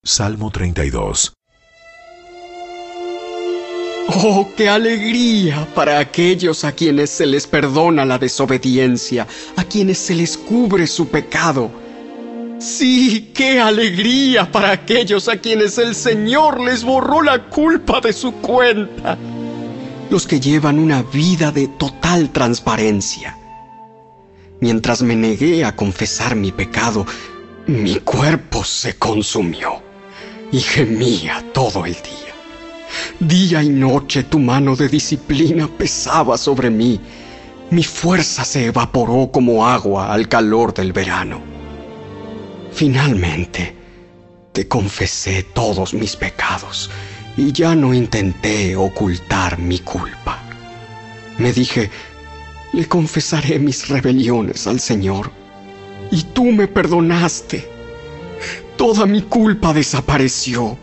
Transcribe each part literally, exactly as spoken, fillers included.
Salmo treinta y dos. ¡Oh, qué alegría para aquellos a quienes se les perdona la desobediencia, a quienes se les cubre su pecado! ¡Sí, qué alegría para aquellos a quienes el Señor les borró la culpa de su cuenta! Los que llevan una vida de total transparencia. Mientras me negué a confesar mi pecado, mi cuerpo se consumió y gemía todo el día. Día y noche tu mano de disciplina pesaba sobre mí. Mi fuerza se evaporó como agua al calor del verano. Finalmente, te confesé todos mis pecados y ya no intenté ocultar mi culpa. Me dije, le confesaré mis rebeliones al Señor, y tú me perdonaste. Toda mi culpa desapareció.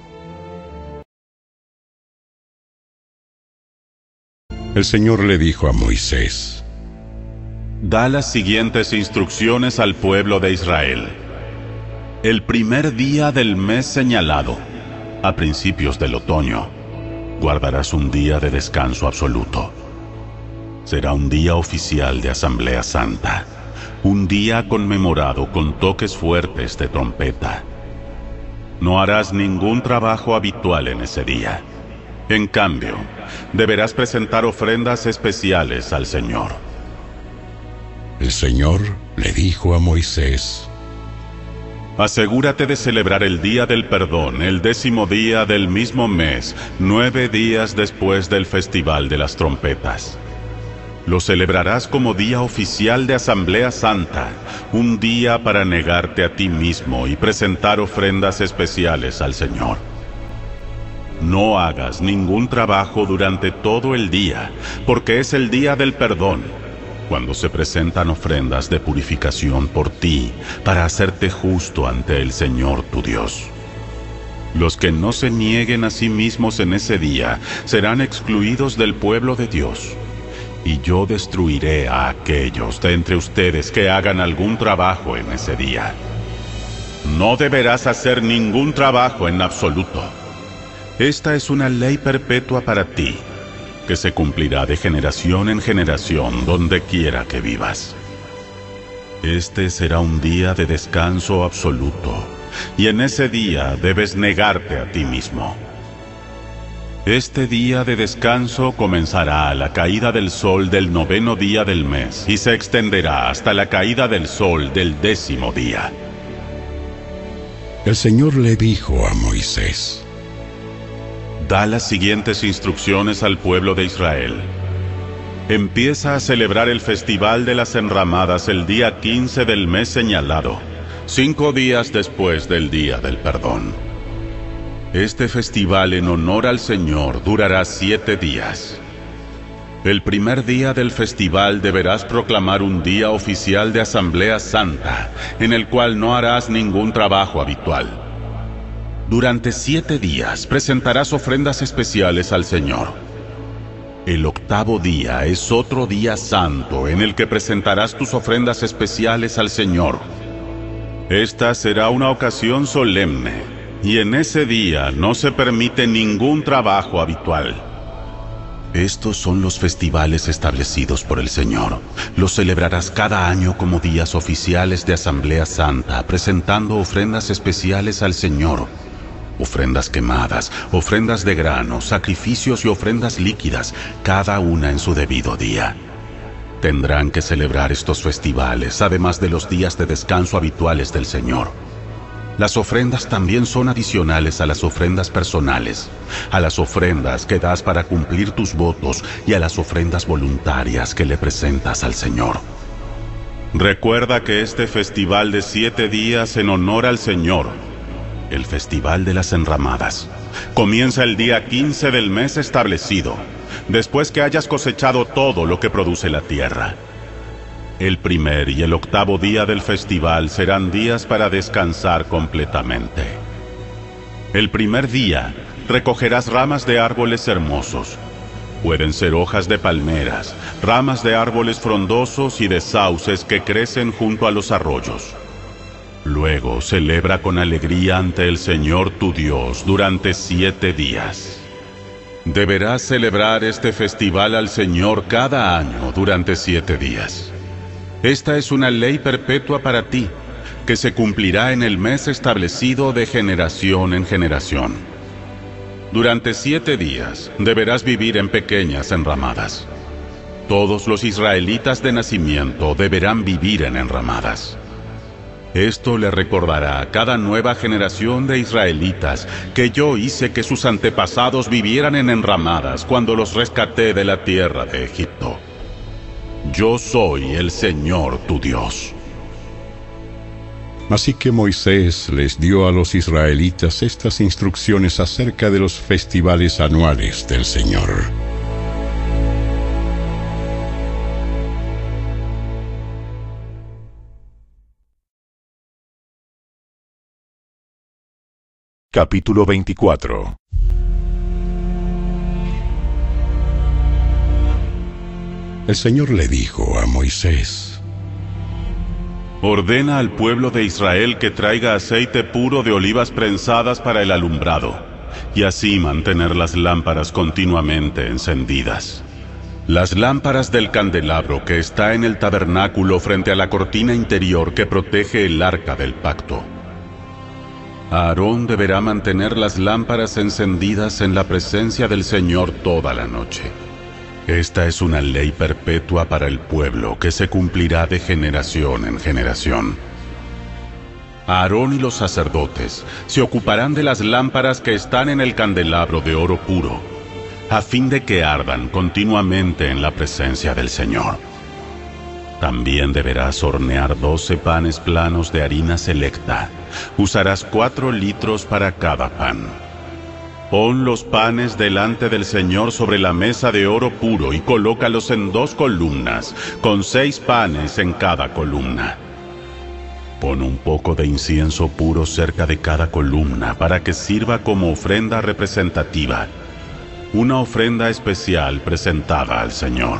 El Señor le dijo a Moisés: Da las siguientes instrucciones al pueblo de Israel. El primer día del mes señalado, a principios del otoño, guardarás un día de descanso absoluto. Será un día oficial de Asamblea Santa, un día conmemorado con toques fuertes de trompeta. No harás ningún trabajo habitual en ese día. En cambio, deberás presentar ofrendas especiales al Señor. El Señor le dijo a Moisés: Asegúrate de celebrar el Día del Perdón, el décimo día del mismo mes, nueve días después del Festival de las Trompetas. Lo celebrarás como día oficial de Asamblea Santa, un día para negarte a ti mismo y presentar ofrendas especiales al Señor. No hagas ningún trabajo durante todo el día, porque es el día del perdón, cuando se presentan ofrendas de purificación por ti, para hacerte justo ante el Señor tu Dios. Los que no se nieguen a sí mismos en ese día serán excluidos del pueblo de Dios, y yo destruiré a aquellos de entre ustedes que hagan algún trabajo en ese día. No deberás hacer ningún trabajo en absoluto. Esta es una ley perpetua para ti, que se cumplirá de generación en generación donde quiera que vivas. Este será un día de descanso absoluto, y en ese día debes negarte a ti mismo. Este día de descanso comenzará a la caída del sol del noveno día del mes y se extenderá hasta la caída del sol del décimo día. El Señor le dijo a Moisés: Da las siguientes instrucciones al pueblo de Israel. Empieza a celebrar el Festival de las Enramadas el día quince del mes señalado, cinco días después del Día del Perdón. Este festival en honor al Señor durará siete días. El primer día del festival deberás proclamar un día oficial de Asamblea Santa, en el cual no harás ningún trabajo habitual. Durante siete días presentarás ofrendas especiales al Señor. El octavo día es otro día santo en el que presentarás tus ofrendas especiales al Señor. Esta será una ocasión solemne, y en ese día no se permite ningún trabajo habitual. Estos son los festivales establecidos por el Señor. Los celebrarás cada año como días oficiales de Asamblea Santa, presentando ofrendas especiales al Señor. Ofrendas quemadas, ofrendas de grano, sacrificios y ofrendas líquidas, cada una en su debido día. Tendrán que celebrar estos festivales, además de los días de descanso habituales del Señor. Las ofrendas también son adicionales a las ofrendas personales, a las ofrendas que das para cumplir tus votos y a las ofrendas voluntarias que le presentas al Señor. Recuerda que este festival de siete días en honor al Señor, el Festival de las Enramadas, comienza el día quince del mes establecido, después que hayas cosechado todo lo que produce la tierra. El primer y el octavo día del festival serán días para descansar completamente. El primer día recogerás ramas de árboles hermosos. Pueden ser hojas de palmeras, ramas de árboles frondosos y de sauces que crecen junto a los arroyos. Luego celebra con alegría ante el Señor tu Dios durante siete días. Deberás celebrar este festival al Señor cada año durante siete días. Esta es una ley perpetua para ti, que se cumplirá en el mes establecido de generación en generación. Durante siete días deberás vivir en pequeñas enramadas. Todos los israelitas de nacimiento deberán vivir en enramadas. Esto le recordará a cada nueva generación de israelitas que yo hice que sus antepasados vivieran en enramadas cuando los rescaté de la tierra de Egipto. Yo soy el Señor tu Dios. Así que Moisés les dio a los israelitas estas instrucciones acerca de los festivales anuales del Señor. Capítulo veinticuatro. El Señor le dijo a Moisés: Ordena al pueblo de Israel que traiga aceite puro de olivas prensadas para el alumbrado, y así mantener las lámparas continuamente encendidas. Las lámparas del candelabro que está en el tabernáculo frente a la cortina interior que protege el arca del pacto. Aarón deberá mantener las lámparas encendidas en la presencia del Señor toda la noche. Esta es una ley perpetua para el pueblo que se cumplirá de generación en generación. Aarón y los sacerdotes se ocuparán de las lámparas que están en el candelabro de oro puro, a fin de que ardan continuamente en la presencia del Señor. También deberás hornear doce panes planos de harina selecta. Usarás cuatro litros para cada pan. Pon los panes delante del Señor sobre la mesa de oro puro y colócalos en dos columnas, con seis panes en cada columna. Pon un poco de incienso puro cerca de cada columna para que sirva como ofrenda representativa, una ofrenda especial presentada al Señor.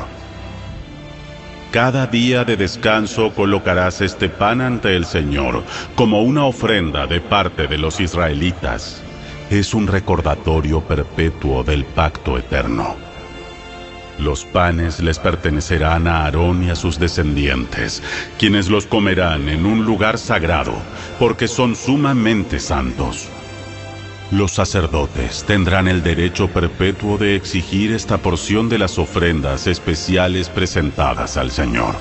Cada día de descanso colocarás este pan ante el Señor como una ofrenda de parte de los israelitas. Es un recordatorio perpetuo del pacto eterno. Los panes les pertenecerán a Aarón y a sus descendientes, quienes los comerán en un lugar sagrado, porque son sumamente santos. Los sacerdotes tendrán el derecho perpetuo de exigir esta porción de las ofrendas especiales presentadas al Señor.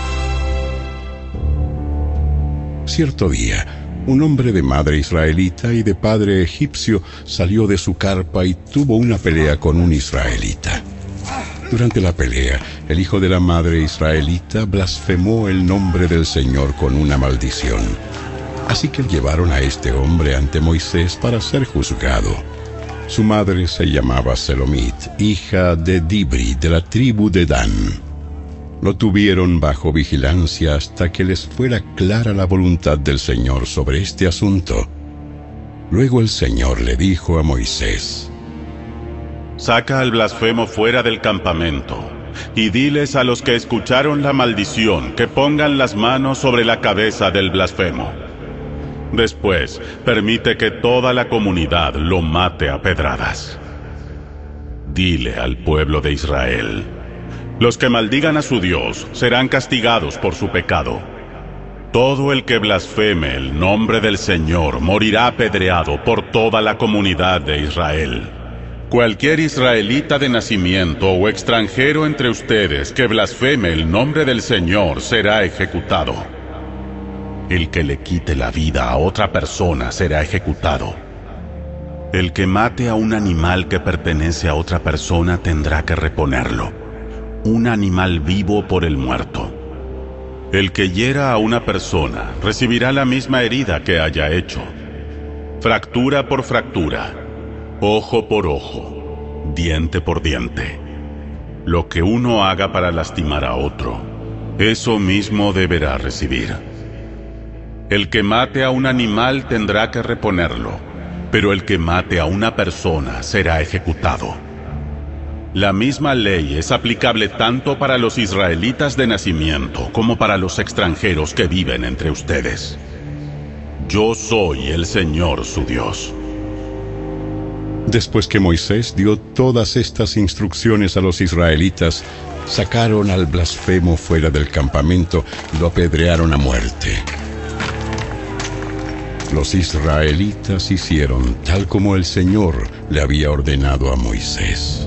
Cierto día, un hombre de madre israelita y de padre egipcio salió de su carpa y tuvo una pelea con un israelita. Durante la pelea, el hijo de la madre israelita blasfemó el nombre del Señor con una maldición. Así que llevaron a este hombre ante Moisés para ser juzgado. Su madre se llamaba Selomit, hija de Dibri, de la tribu de Dan. Lo tuvieron bajo vigilancia hasta que les fuera clara la voluntad del Señor sobre este asunto. Luego el Señor le dijo a Moisés: Saca al blasfemo fuera del campamento, y diles a los que escucharon la maldición que pongan las manos sobre la cabeza del blasfemo. Después, permite que toda la comunidad lo mate a pedradas. Dile al pueblo de Israel: los que maldigan a su Dios serán castigados por su pecado. Todo el que blasfeme el nombre del Señor morirá apedreado por toda la comunidad de Israel. Cualquier israelita de nacimiento o extranjero entre ustedes que blasfeme el nombre del Señor será ejecutado. El que le quite la vida a otra persona será ejecutado. El que mate a un animal que pertenece a otra persona tendrá que reponerlo. Un animal vivo por el muerto. El que hiera a una persona recibirá la misma herida que haya hecho. Fractura por fractura, ojo por ojo, diente por diente. Lo que uno haga para lastimar a otro, eso mismo deberá recibir. El que mate a un animal tendrá que reponerlo, pero el que mate a una persona será ejecutado. La misma ley es aplicable tanto para los israelitas de nacimiento como para los extranjeros que viven entre ustedes. Yo soy el Señor su Dios. Después que Moisés dio todas estas instrucciones a los israelitas, sacaron al blasfemo fuera del campamento y lo apedrearon a muerte. Los israelitas hicieron tal como el Señor le había ordenado a Moisés.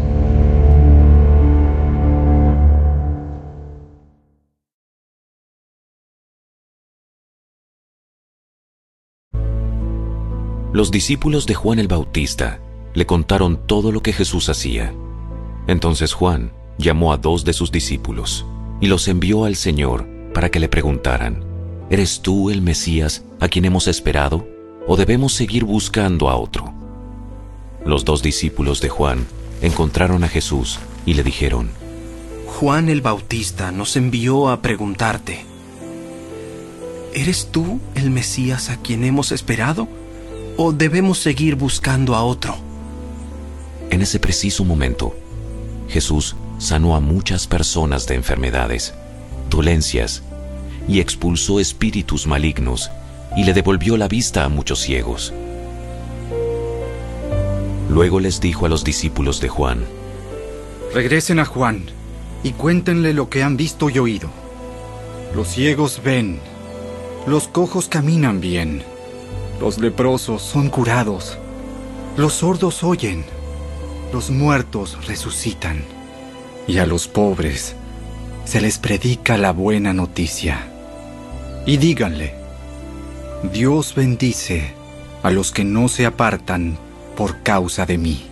Los discípulos de Juan el Bautista le contaron todo lo que Jesús hacía. Entonces Juan llamó a dos de sus discípulos y los envió al Señor para que le preguntaran: ¿Eres tú el Mesías a quien hemos esperado, o debemos seguir buscando a otro? Los dos discípulos de Juan encontraron a Jesús y le dijeron: Juan el Bautista nos envió a preguntarte: ¿eres tú el Mesías a quien hemos esperado, o debemos seguir buscando a otro? En ese preciso momento, Jesús sanó a muchas personas de enfermedades, dolencias, y expulsó espíritus malignos, y le devolvió la vista a muchos ciegos. Luego les dijo a los discípulos de Juan: Regresen a Juan y cuéntenle lo que han visto y oído. Los ciegos ven, los cojos caminan bien, los leprosos son curados, los sordos oyen, los muertos resucitan, y a los pobres se les predica la buena noticia. Y díganle: Dios bendice a los que no se apartan por causa de mí.